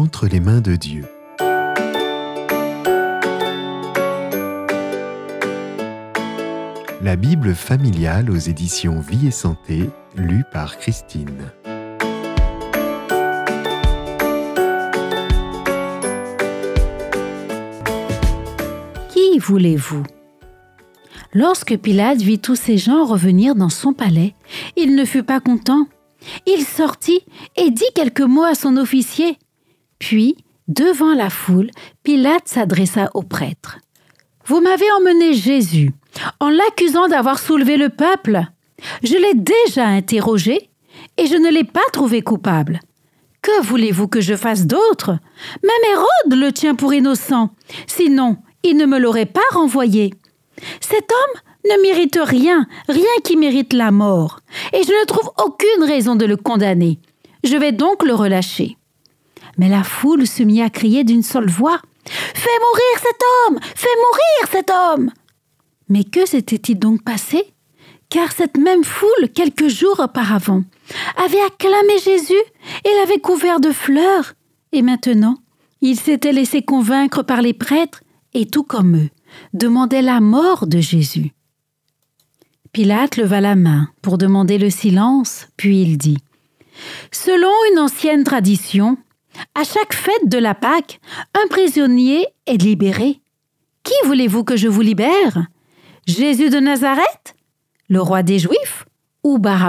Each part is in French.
entre les mains de Dieu. La Bible familiale aux éditions Vie et Santé, lue par Christine. Qui voulez-vous ? Lorsque Pilate vit tous ces gens revenir dans son palais, il ne fut pas content. Il sortit et dit quelques mots à son officier. Puis, devant la foule, Pilate s'adressa aux prêtres. « Vous m'avez emmené Jésus en l'accusant d'avoir soulevé le peuple. Je l'ai déjà interrogé et je ne l'ai pas trouvé coupable. Que voulez-vous que je fasse d'autre ? Même Hérode le tient pour innocent. Sinon, il ne me l'aurait pas renvoyé. Cet homme ne mérite rien qui mérite la mort, et je ne trouve aucune raison de le condamner. Je vais donc le relâcher. » Mais la foule se mit à crier d'une seule voix. « Fais mourir cet homme ! Fais mourir cet homme !» Mais que s'était-il donc passé ? Car cette même foule, quelques jours auparavant, avait acclamé Jésus et l'avait couvert de fleurs. Et maintenant, il s'était laissé convaincre par les prêtres et, tout comme eux, demandait la mort de Jésus. Pilate leva la main pour demander le silence, puis il dit « Selon une ancienne tradition, à chaque fête de la Pâque, un prisonnier est libéré. Qui voulez-vous que je vous libère ? Jésus de Nazareth, le roi des Juifs, ou Barabbas ? »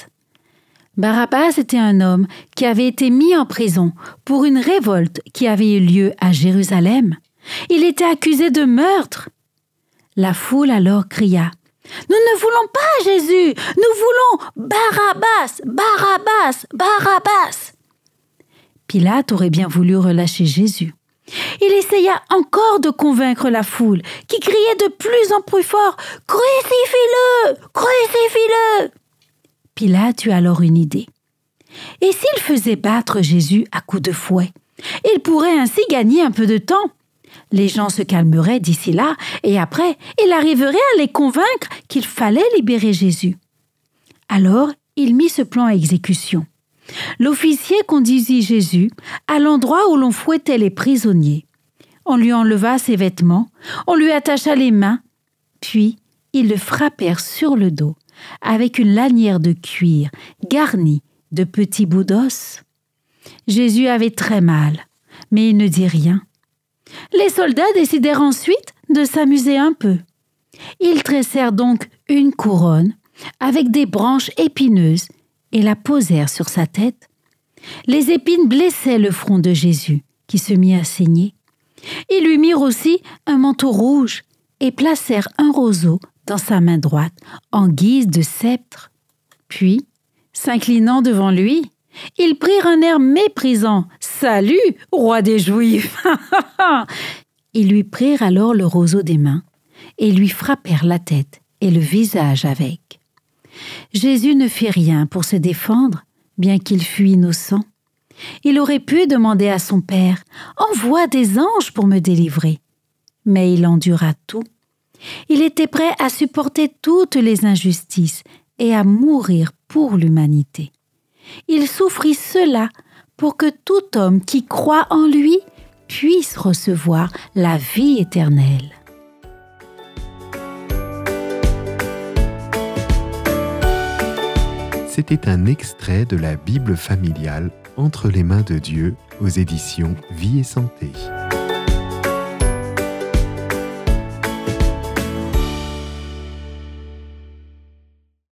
Barabbas était un homme qui avait été mis en prison pour une révolte qui avait eu lieu à Jérusalem. Il était accusé de meurtre. La foule alors cria « Nous ne voulons pas Jésus, nous voulons Barabbas, Barabbas, Barabbas !» Pilate aurait bien voulu relâcher Jésus. Il essaya encore de convaincre la foule, qui criait de plus en plus fort « Crucifie-le! Crucifie-le !» Pilate eut alors une idée. Et s'il faisait battre Jésus à coups de fouet, il pourrait ainsi gagner un peu de temps. Les gens se calmeraient d'ici là, et après, il arriverait à les convaincre qu'il fallait libérer Jésus. Alors, il mit ce plan à exécution. L'officier conduisit Jésus à l'endroit où l'on fouettait les prisonniers. On lui enleva ses vêtements, on lui attacha les mains, puis ils le frappèrent sur le dos avec une lanière de cuir garnie de petits bouts d'os. Jésus avait très mal, mais il ne dit rien. Les soldats décidèrent ensuite de s'amuser un peu. Ils tressèrent donc une couronne avec des branches épineuses et la posèrent sur sa tête. Les épines blessaient le front de Jésus, qui se mit à saigner. Ils lui mirent aussi un manteau rouge et placèrent un roseau dans sa main droite, en guise de sceptre. Puis, s'inclinant devant lui, ils prirent un air méprisant. « Salut, roi des Juifs !» Ils lui prirent alors le roseau des mains et lui frappèrent la tête et le visage avec. Jésus ne fit rien pour se défendre, bien qu'il fût innocent. Il aurait pu demander à son Père « Envoie des anges pour me délivrer ». Mais il endura tout. Il était prêt à supporter toutes les injustices et à mourir pour l'humanité. Il souffrit cela pour que tout homme qui croit en lui puisse recevoir la vie éternelle. C'était un extrait de la Bible familiale entre les mains de Dieu aux éditions Vie et Santé.